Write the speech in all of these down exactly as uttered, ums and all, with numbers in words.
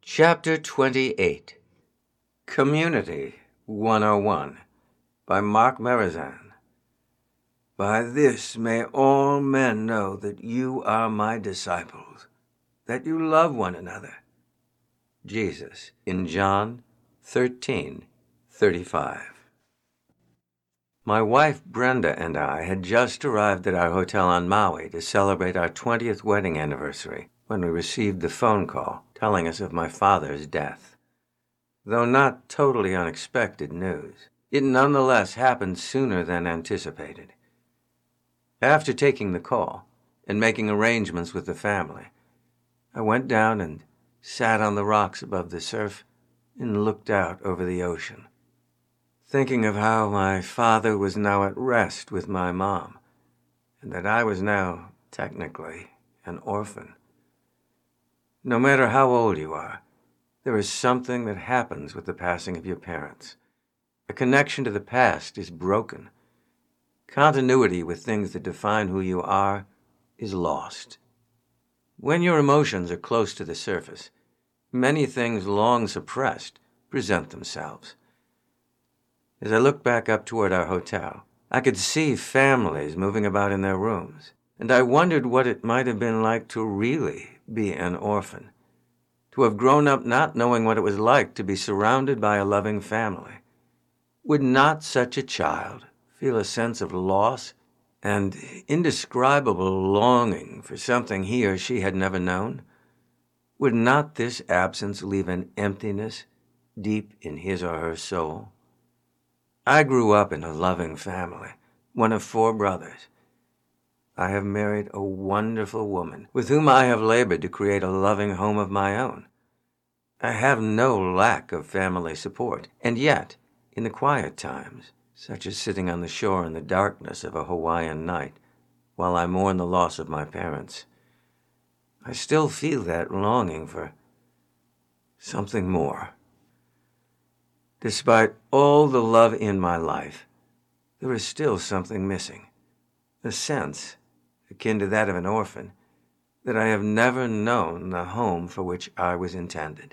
Chapter twenty-eight, Community one oh one, by Mark Merizan. By this may all men know that you are my disciples, that you love one another. Jesus, in John thirteen thirty-five. My wife Brenda and I had just arrived at our hotel on Maui to celebrate our twentieth wedding anniversary when we received the phone call telling us of my father's death. Though not totally unexpected news, it nonetheless happened sooner than anticipated. After taking the call and making arrangements with the family, I went down and sat on the rocks above the surf and looked out over the ocean, thinking of how my father was now at rest with my mom, and that I was now, technically, an orphan. No matter how old you are, there is something that happens with the passing of your parents. A connection to the past is broken. Continuity with things that define who you are is lost. When your emotions are close to the surface, many things long suppressed present themselves. As I looked back up toward our hotel, I could see families moving about in their rooms, and I wondered what it might have been like to really be an orphan, to have grown up not knowing what it was like to be surrounded by a loving family. Would not such a child feel a sense of loss and indescribable longing for something he or she had never known? Would not this absence leave an emptiness deep in his or her soul? I grew up in a loving family, one of four brothers. I have married a wonderful woman with whom I have labored to create a loving home of my own. I have no lack of family support, and yet, in the quiet times, such as sitting on the shore in the darkness of a Hawaiian night, while I mourn the loss of my parents, I still feel that longing for something more. Despite all the love in my life, there is still something missing, a sense, akin to that of an orphan, that I have never known the home for which I was intended.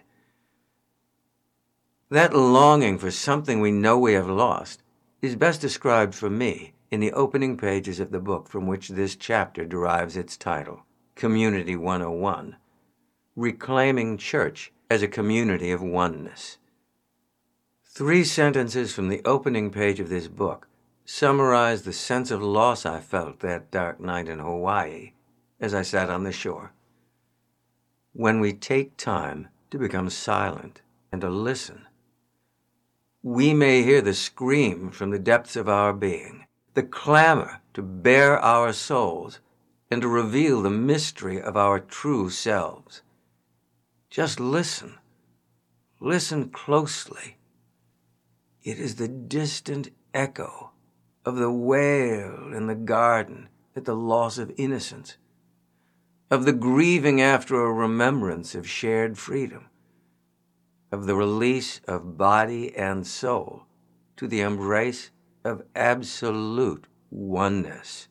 That longing for something we know we have lost is best described for me in the opening pages of the book from which this chapter derives its title, Community one oh one, Reclaiming Church as a Community of Oneness. Three sentences from the opening page of this book summarize the sense of loss I felt that dark night in Hawaii as I sat on the shore. When we take time to become silent and to listen, we may hear the scream from the depths of our being, the clamor to bare our souls and to reveal the mystery of our true selves. Just listen. Listen closely. It is the distant echo of the wail in the garden at the loss of innocence, of the grieving after a remembrance of shared freedom, of the release of body and soul to the embrace of absolute oneness.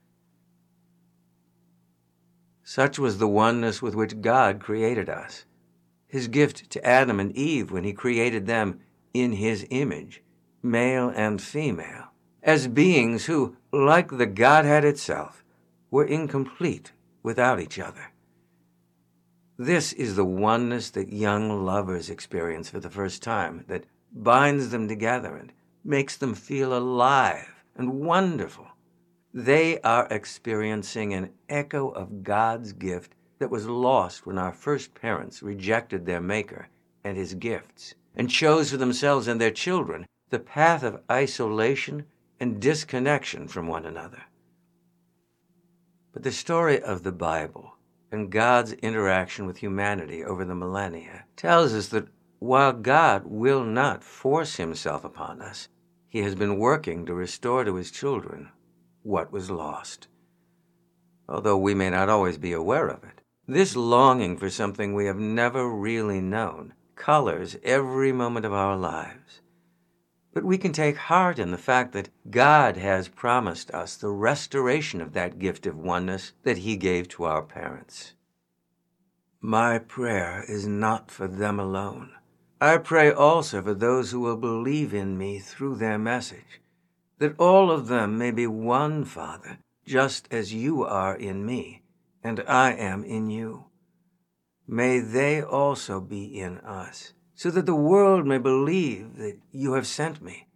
Such was the oneness with which God created us, his gift to Adam and Eve when he created them in his image, male and female, as beings who, like the Godhead itself, were incomplete without each other. This is the oneness that young lovers experience for the first time, that binds them together and makes them feel alive and wonderful. They are experiencing an echo of God's gift that was lost when our first parents rejected their Maker and his gifts and chose for themselves and their children the path of isolation and disconnection from one another. But the story of the Bible and God's interaction with humanity over the millennia tells us that while God will not force himself upon us, he has been working to restore to his children what was lost. Although we may not always be aware of it, this longing for something we have never really known colors every moment of our lives. But we can take heart in the fact that God has promised us the restoration of that gift of oneness that he gave to our parents. My prayer is not for them alone. I pray also for those who will believe in me through their message, that all of them may be one, Father, just as you are in me, and I am in you. May they also be in us, so that the world may believe that you have sent me.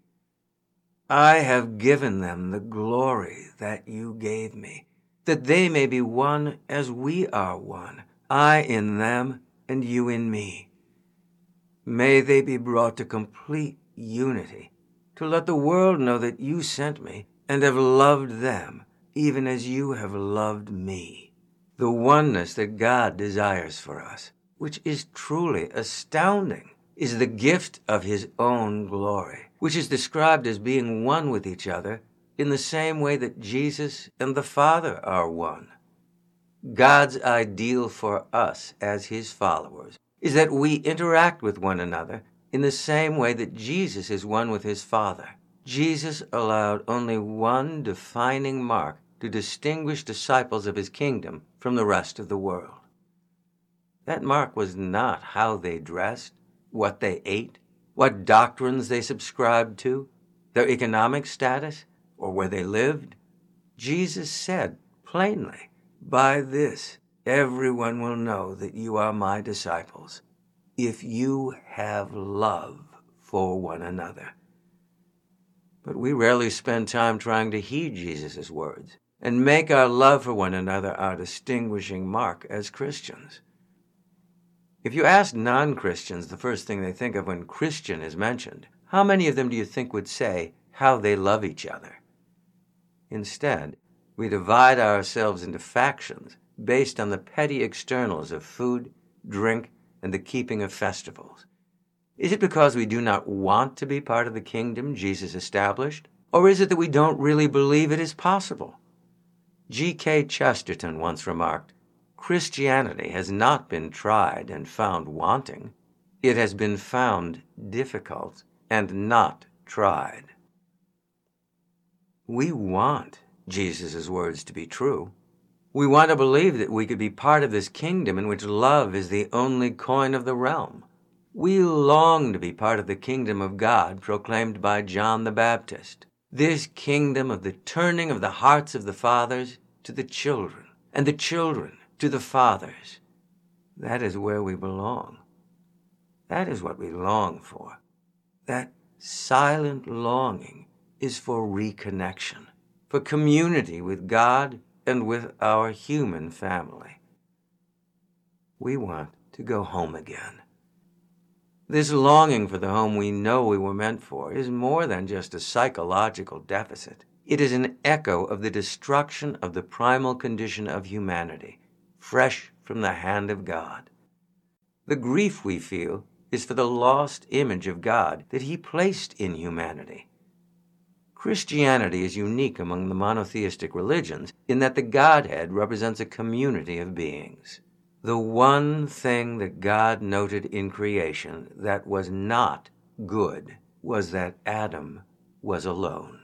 I have given them the glory that you gave me, that they may be one as we are one, I in them and you in me. May they be brought to complete unity, to let the world know that you sent me and have loved them, even as you have loved me. The oneness that God desires for us, which is truly astounding, is the gift of his own glory, which is described as being one with each other in the same way that Jesus and the Father are one. God's ideal for us as his followers is that we interact with one another in the same way that Jesus is one with his Father. Jesus allowed only one defining mark to distinguish disciples of his kingdom from the rest of the world. That mark was not how they dressed, what they ate, what doctrines they subscribed to, their economic status, or where they lived. Jesus said plainly, "By this everyone will know that you are my disciples, if you have love for one another." But we rarely spend time trying to heed Jesus' words and make our love for one another our distinguishing mark as Christians. If you ask non-Christians the first thing they think of when Christian is mentioned, how many of them do you think would say how they love each other? Instead, we divide ourselves into factions based on the petty externals of food, drink, and the keeping of festivals. Is it because we do not want to be part of the kingdom Jesus established? Or is it that we don't really believe it is possible? G K Chesterton once remarked, "Christianity has not been tried and found wanting. It has been found difficult and not tried." We want Jesus' words to be true. We want to believe that we could be part of this kingdom in which love is the only coin of the realm. We long to be part of the kingdom of God proclaimed by John the Baptist, this kingdom of the turning of the hearts of the fathers to the children, and the children to the fathers. That is where we belong. That is what we long for. That silent longing is for reconnection, for community with God and with our human family. We want to go home again. This longing for the home we know we were meant for is more than just a psychological deficit. It is an echo of the destruction of the primal condition of humanity, fresh from the hand of God. The grief we feel is for the lost image of God that he placed in humanity. Christianity is unique among the monotheistic religions in that the Godhead represents a community of beings. The one thing that God noted in creation that was not good was that Adam was alone.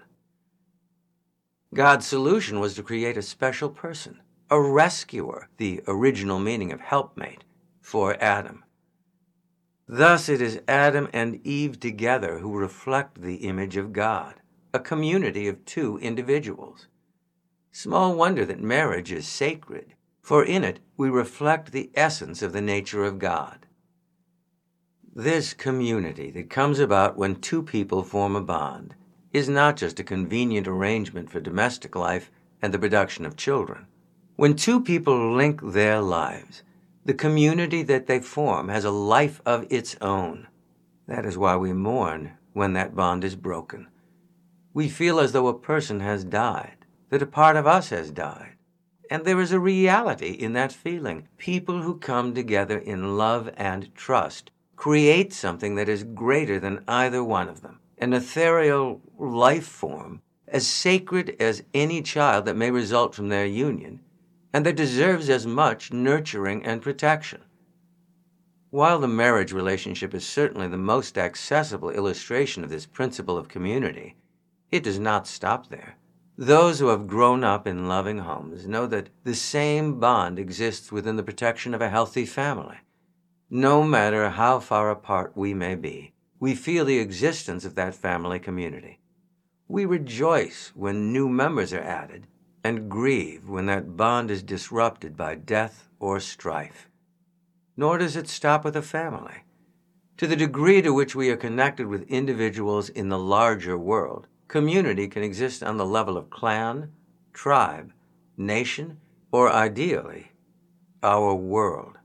God's solution was to create a special person, a rescuer, the original meaning of helpmate, for Adam. Thus it is Adam and Eve together who reflect the image of God, a community of two individuals. Small wonder that marriage is sacred, for in it we reflect the essence of the nature of God. This community that comes about when two people form a bond is not just a convenient arrangement for domestic life and the production of children. When two people link their lives, the community that they form has a life of its own. That is why we mourn when that bond is broken. We feel as though a person has died, that a part of us has died. And there is a reality in that feeling. People who come together in love and trust create something that is greater than either one of them, an ethereal life form as sacred as any child that may result from their union, and that deserves as much nurturing and protection. While the marriage relationship is certainly the most accessible illustration of this principle of community, it does not stop there. Those who have grown up in loving homes know that the same bond exists within the protection of a healthy family. No matter how far apart we may be, we feel the existence of that family community. We rejoice when new members are added and grieve when that bond is disrupted by death or strife. Nor does it stop with a family. To the degree to which we are connected with individuals in the larger world, community can exist on the level of clan, tribe, nation, or ideally, our world.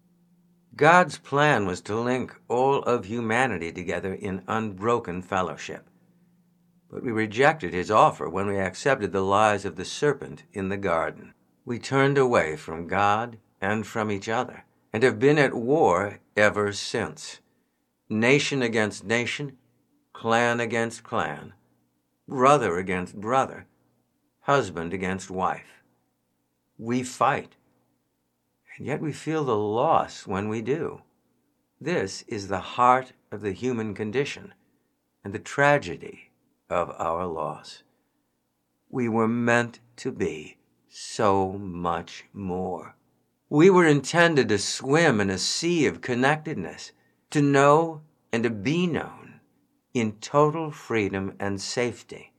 God's plan was to link all of humanity together in unbroken fellowship. But we rejected his offer when we accepted the lies of the serpent in the garden. We turned away from God and from each other, and have been at war ever since. Nation against nation, clan against clan, brother against brother, husband against wife. We fight, and yet we feel the loss when we do. This is the heart of the human condition and the tragedy of our loss. We were meant to be so much more. We were intended to swim in a sea of connectedness, to know and to be known in total freedom and safety.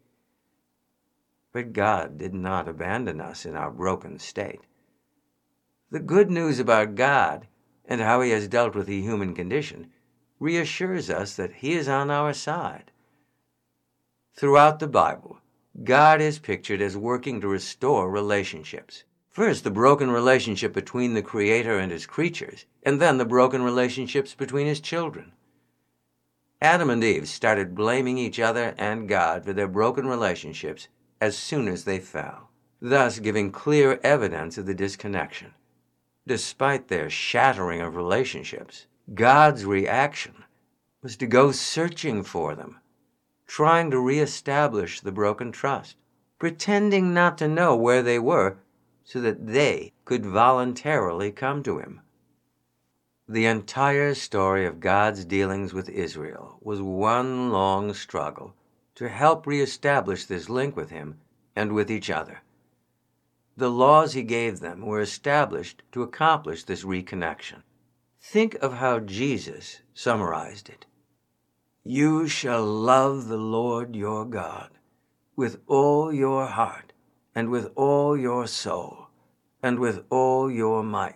But God did not abandon us in our broken state. The good news about God and how he has dealt with the human condition reassures us that he is on our side. Throughout the Bible, God is pictured as working to restore relationships. First, the broken relationship between the Creator and his creatures, and then the broken relationships between his children. Adam and Eve started blaming each other and God for their broken relationships as soon as they fell, thus giving clear evidence of the disconnection. Despite their shattering of relationships, God's reaction was to go searching for them, trying to reestablish the broken trust, pretending not to know where they were so that they could voluntarily come to him. The entire story of God's dealings with Israel was one long struggle to help reestablish this link with him and with each other. The laws he gave them were established to accomplish this reconnection. Think of how Jesus summarized it. You shall love the Lord your God with all your heart and with all your soul and with all your might.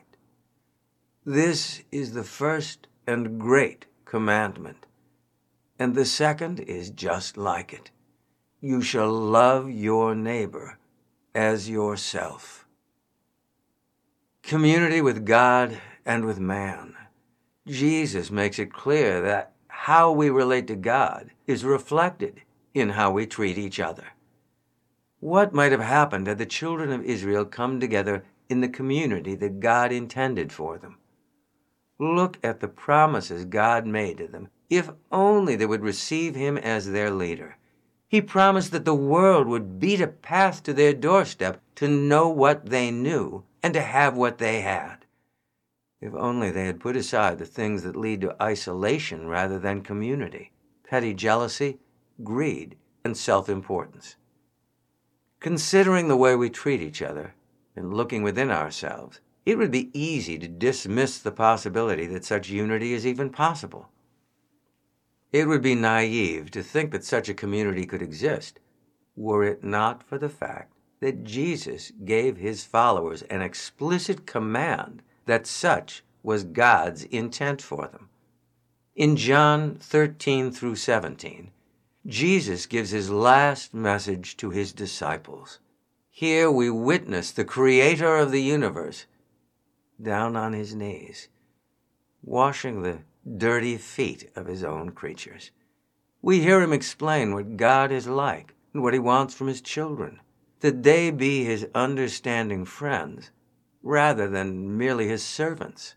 This is the first and great commandment, and the second is just like it. You shall love your neighbor as yourself. Community with God and with man. Jesus makes it clear that how we relate to God is reflected in how we treat each other. What might have happened had the children of Israel come together in the community that God intended for them? Look at the promises God made to them, if only they would receive him as their leader. He promised that the world would beat a path to their doorstep to know what they knew and to have what they had. If only they had put aside the things that lead to isolation rather than community, petty jealousy, greed, and self-importance. Considering the way we treat each other and looking within ourselves, it would be easy to dismiss the possibility that such unity is even possible. It would be naive to think that such a community could exist were it not for the fact that Jesus gave his followers an explicit command that such was God's intent for them. In John thirteen through seventeen, Jesus gives his last message to his disciples. Here we witness the Creator of the universe down on his knees, washing the dirty feet of his own creatures. We hear him explain what God is like and what he wants from his children, that they be his understanding friends rather than merely his servants.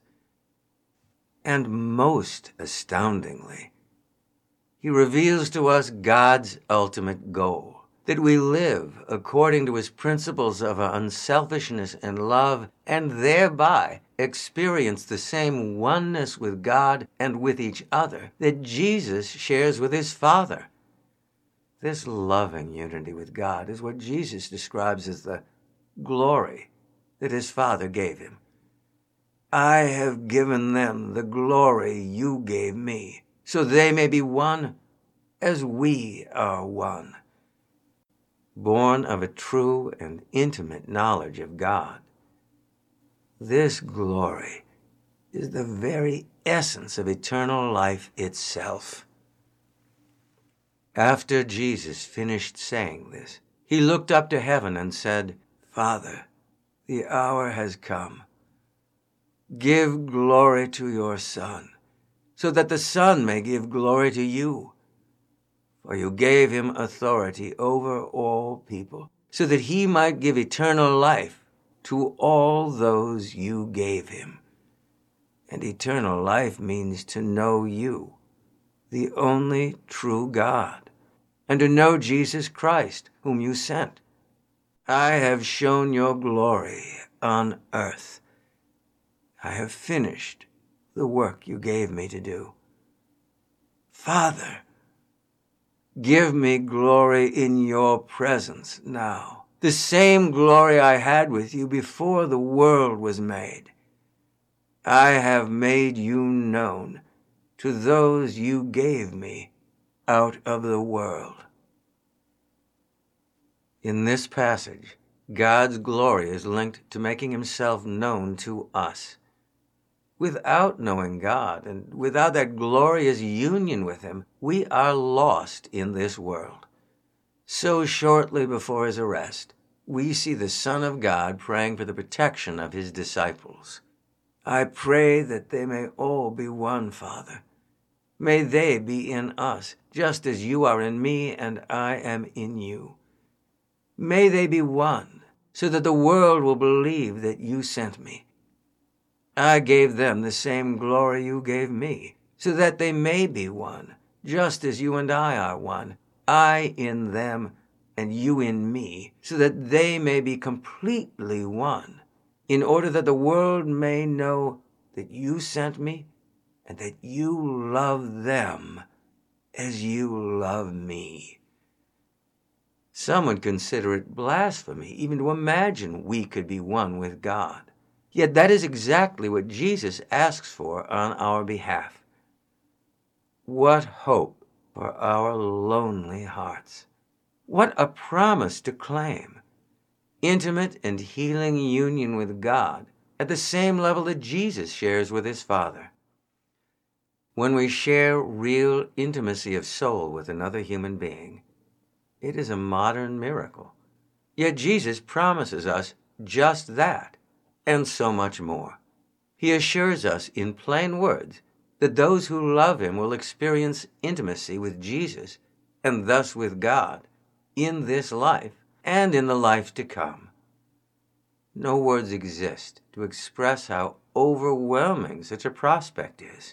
And most astoundingly, he reveals to us God's ultimate goal, that we live according to his principles of unselfishness and love, and thereby experience the same oneness with God and with each other that Jesus shares with his Father. This loving unity with God is what Jesus describes as the glory that his Father gave him. I have given them the glory you gave me, so they may be one as we are one. Born of a true and intimate knowledge of God, this glory is the very essence of eternal life itself. After Jesus finished saying this, he looked up to heaven and said, Father, the hour has come. Give glory to your Son, so that the Son may give glory to you. For you gave him authority over all people, so that he might give eternal life to all those you gave him. And eternal life means to know you, the only true God, and to know Jesus Christ, whom you sent. I have shown your glory on earth. I have finished the work you gave me to do. Father, give me glory in your presence now, the same glory I had with you before the world was made. I have made you known to those you gave me out of the world. In this passage, God's glory is linked to making himself known to us. Without knowing God and without that glorious union with him, we are lost in this world. So shortly before his arrest, we see the Son of God praying for the protection of his disciples. I pray that they may all be one, Father. May they be in us, just as you are in me and I am in you. May they be one, so that the world will believe that you sent me. I gave them the same glory you gave me, so that they may be one, just as you and I are one, I in them and you in me, so that they may be completely one, in order that the world may know that you sent me and that you love them as you love me. Some would consider it blasphemy even to imagine we could be one with God. Yet that is exactly what Jesus asks for on our behalf. What hope for our lonely hearts. What a promise to claim. Intimate and healing union with God at the same level that Jesus shares with his Father. When we share real intimacy of soul with another human being, it is a modern miracle. Yet Jesus promises us just that, and so much more. He assures us in plain words that those who love him will experience intimacy with Jesus, and thus with God, in this life and in the life to come. No words exist to express how overwhelming such a prospect is.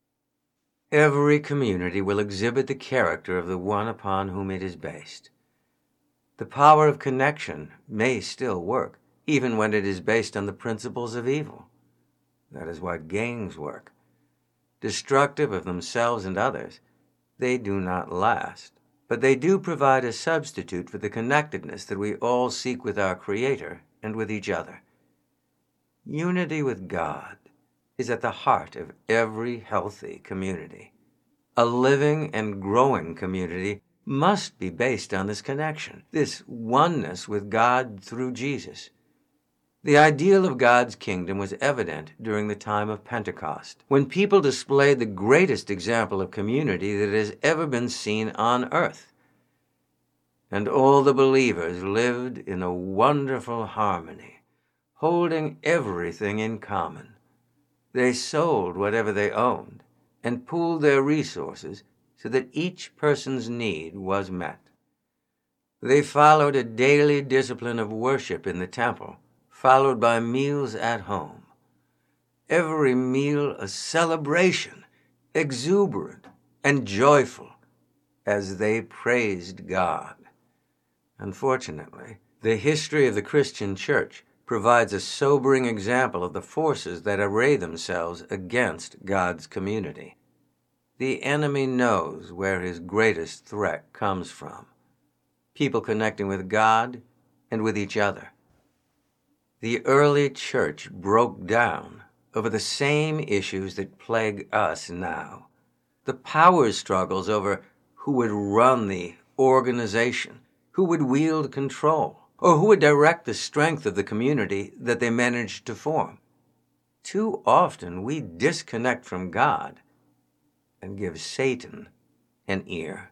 Every community will exhibit the character of the one upon whom it is based. The power of connection may still work, even when it is based on the principles of evil. That is why gangs work. Destructive of themselves and others, they do not last, but they do provide a substitute for the connectedness that we all seek with our Creator and with each other. Unity with God is at the heart of every healthy community. A living and growing community must be based on this connection, this oneness with God through Jesus. The ideal of God's kingdom was evident during the time of Pentecost, when people displayed the greatest example of community that has ever been seen on earth. And all the believers lived in a wonderful harmony, holding everything in common. They sold whatever they owned and pooled their resources so that each person's need was met. They followed a daily discipline of worship in the temple, followed by meals at home. Every meal a celebration, exuberant and joyful, as they praised God. Unfortunately, the history of the Christian church provides a sobering example of the forces that array themselves against God's community. The enemy knows where his greatest threat comes from. people connecting with God and with each other. The early church broke down over the same issues that plague us now. The power struggles over who would run the organization, who would wield control, or who would direct the strength of the community that they managed to form. Too often we disconnect from God and give Satan an ear.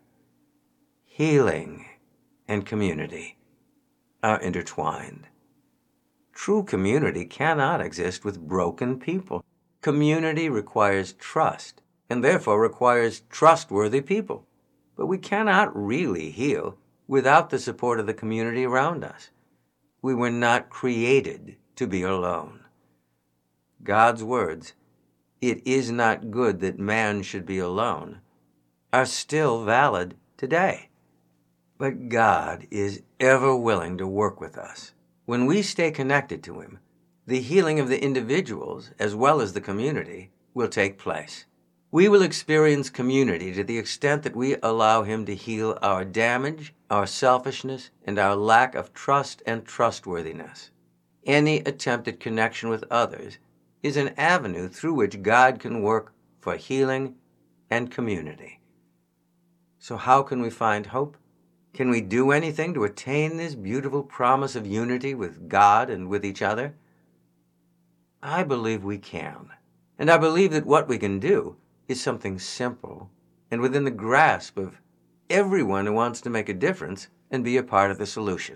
Healing and community are intertwined. True community cannot exist with broken people. Community requires trust, and therefore requires trustworthy people. But we cannot really heal without the support of the community around us. We were not created to be alone. God's words, "It is not good that man should be alone," are still valid today. But God is ever willing to work with us. When we stay connected to Him, the healing of the individuals as well as the community will take place. We will experience community to the extent that we allow Him to heal our damage, our selfishness, and our lack of trust and trustworthiness. Any attempt at connection with others is an avenue through which God can work for healing and community. So how can we find hope? Can we do anything to attain this beautiful promise of unity with God and with each other? I believe we can. And I believe that what we can do is something simple and within the grasp of everyone who wants to make a difference and be a part of the solution.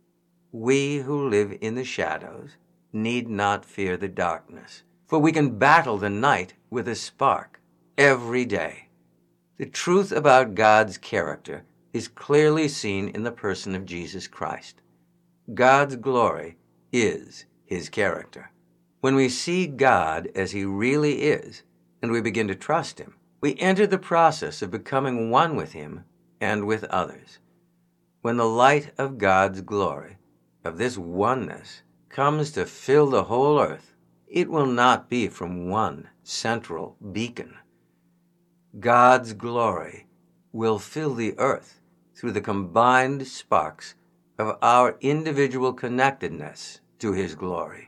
We who live in the shadows need not fear the darkness, for we can battle the night with a spark every day. The truth about God's character is clearly seen in the person of Jesus Christ. God's glory is His character. When we see God as He really is, and we begin to trust Him, we enter the process of becoming one with Him and with others. When the light of God's glory, of this oneness, comes to fill the whole earth, it will not be from one central beacon. God's glory will fill the earth through the combined sparks of our individual connectedness to His glory.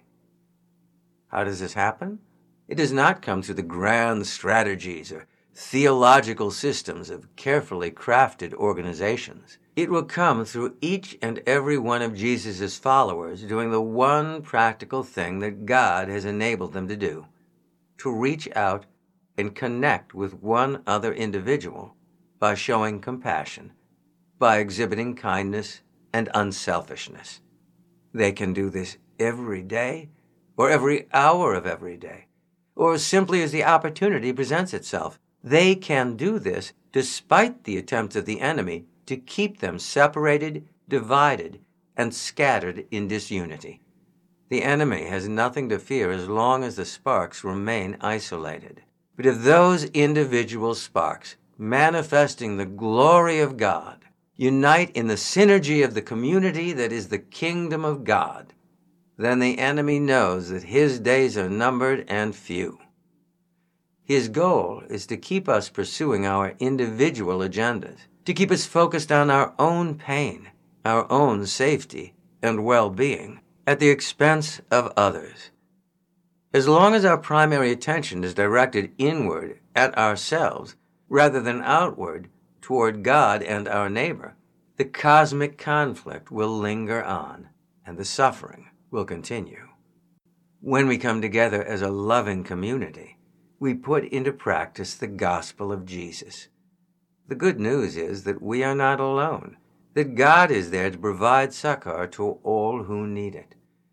How does this happen? It does not come through the grand strategies or theological systems of carefully crafted organizations. It will come through each and every one of Jesus' followers doing the one practical thing that God has enabled them to do, to reach out and connect with one other individual by showing compassion, by exhibiting kindness and unselfishness. They can do this every day, or every hour of every day, or simply as the opportunity presents itself. They can do this despite the attempts of the enemy to keep them separated, divided, and scattered in disunity. The enemy has nothing to fear as long as the sparks remain isolated. But if those individual sparks, manifesting the glory of God, unite in the synergy of the community that is the kingdom of God, then the enemy knows that his days are numbered and few. His goal is to keep us pursuing our individual agendas, to keep us focused on our own pain, our own safety and well-being, at the expense of others. As long as our primary attention is directed inward at ourselves rather than outward toward God and our neighbor, the cosmic conflict will linger on and the suffering will continue. When we come together as a loving community, we put into practice the gospel of Jesus. The good news is that we are not alone, that God is there to provide succor to all who need it.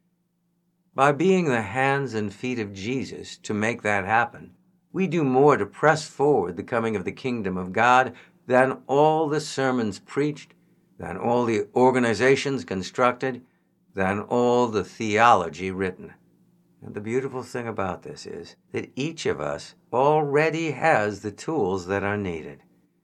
By being the hands and feet of Jesus to make that happen, we do more to press forward the coming of the kingdom of God than all the sermons preached, than all the organizations constructed, than all the theology written. And the beautiful thing about this is that each of us already has the tools that are needed.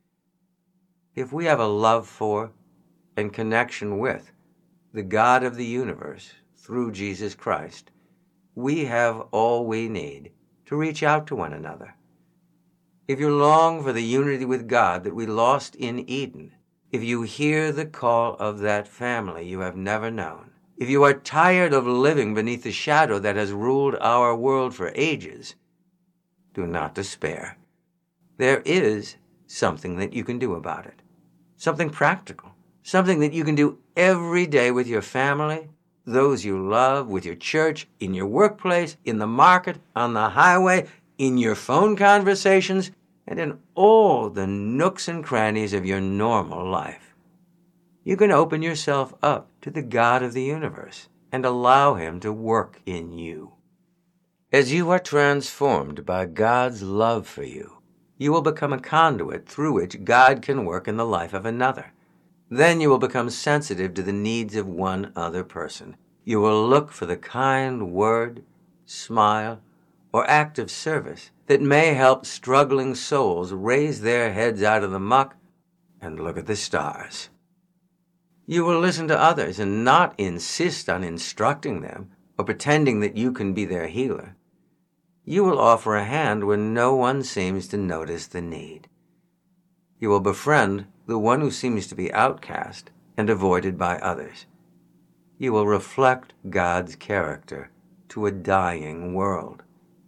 If we have a love for and connection with the God of the universe through Jesus Christ, we have all we need to reach out to one another. If you long for the unity with God that we lost in Eden, if you hear the call of that family you have never known, if you are tired of living beneath the shadow that has ruled our world for ages, do not despair. There is something that you can do about it. Something practical. Something that you can do every day with your family, those you love, with your church, in your workplace, in the market, on the highway, in your phone conversations, and in all the nooks and crannies of your normal life. You can open yourself up to the God of the universe and allow Him to work in you. As you are transformed by God's love for you, you will become a conduit through which God can work in the life of another. Then you will become sensitive to the needs of one other person. You will look for the kind word, smile, or act of service that may help struggling souls raise their heads out of the muck and look at the stars. You will listen to others and not insist on instructing them or pretending that you can be their healer. You will offer a hand when no one seems to notice the need. You will befriend the one who seems to be outcast and avoided by others. You will reflect God's character to a dying world.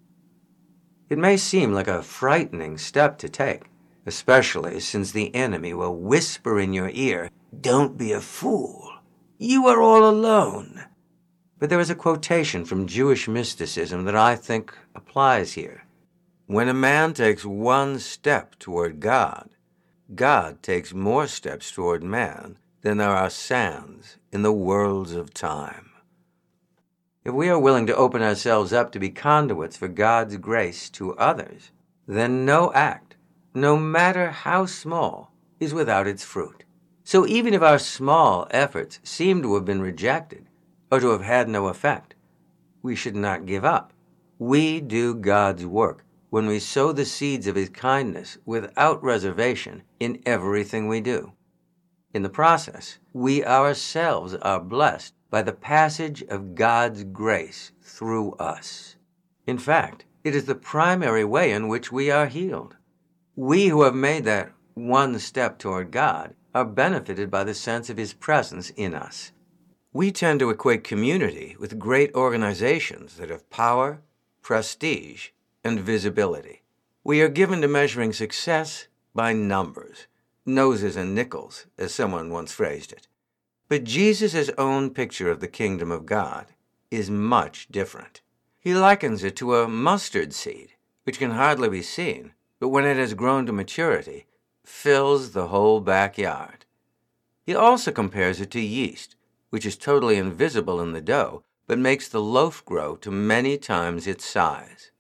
It may seem like a frightening step to take, especially since the enemy will whisper in your ear, "Don't be a fool. You are all alone." But there is a quotation from Jewish mysticism that I think applies here. When a man takes one step toward God, God takes more steps toward man than there are sands in the worlds of time. If we are willing to open ourselves up to be conduits for God's grace to others, then no act, no matter how small, is without its fruit. So even if our small efforts seem to have been rejected or to have had no effect, we should not give up. We do God's work when we sow the seeds of His kindness without reservation in everything we do. In the process, we ourselves are blessed by the passage of God's grace through us. In fact, it is the primary way in which we are healed. We who have made that one step toward God are benefited by the sense of His presence in us. We tend to equate community with great organizations that have power, prestige, and visibility. We are given to measuring success by numbers, noses and nickels, as someone once phrased it. But Jesus' own picture of the kingdom of God is much different. He likens it to a mustard seed, which can hardly be seen, but when it has grown to maturity, fills the whole backyard. He also compares it to yeast, which is totally invisible in the dough, but makes the loaf grow to many times its size.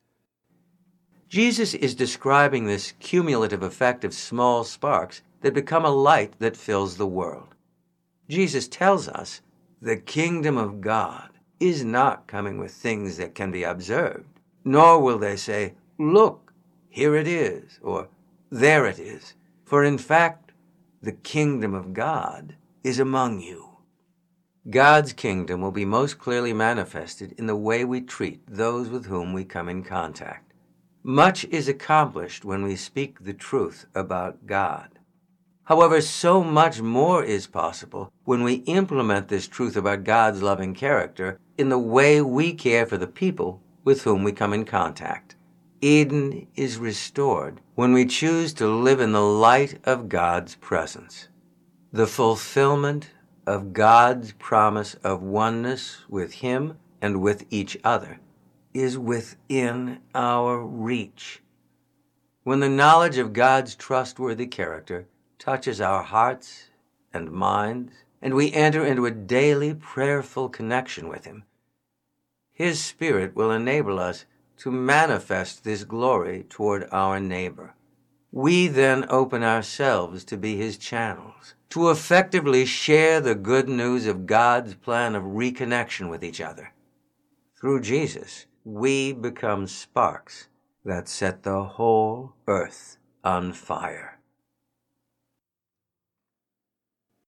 Jesus is describing this cumulative effect of small sparks that become a light that fills the world. Jesus tells us the kingdom of God is not coming with things that can be observed, nor will they say, "Look, here it is," or "There it is." For in fact, the kingdom of God is among you. God's kingdom will be most clearly manifested in the way we treat those with whom we come in contact. Much is accomplished when we speak the truth about God. However, so much more is possible when we implement this truth about God's loving character in the way we care for the people with whom we come in contact. Eden is restored when we choose to live in the light of God's presence. The fulfillment of God's promise of oneness with Him and with each other is within our reach. When the knowledge of God's trustworthy character touches our hearts and minds, and we enter into a daily prayerful connection with Him, His Spirit will enable us to manifest this glory toward our neighbor. We then open ourselves to be His channels, to effectively share the good news of God's plan of reconnection with each other. Through Jesus, we become sparks that set the whole earth on fire.